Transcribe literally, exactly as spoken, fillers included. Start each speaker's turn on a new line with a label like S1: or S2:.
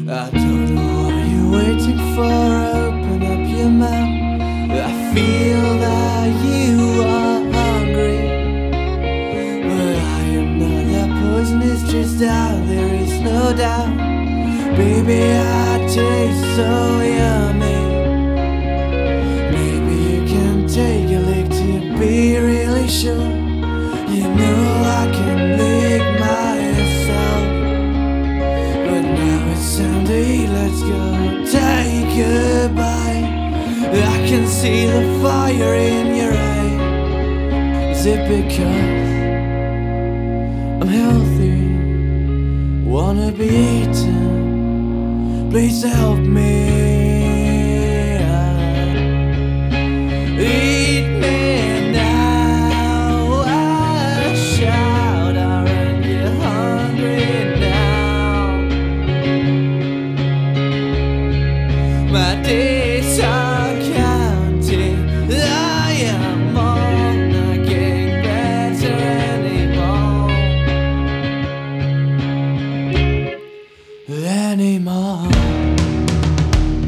S1: I don't know what you're waiting for. Open up your mouth. I feel that you are hungry, but I am not that poison. It's just out there is no doubt. Baby, I taste so yummy. Maybe you can take a lick to be really sure. You know I can lick myself, but now it's time to eat. Let's go take goodbye. I can see the fire in your eye. Is it because I'm healthy, wanna be eaten? Please help me. Eat me now, I shout. Aren't you hungry now? My days are counting. I am on, not getting better anymore. Anymore.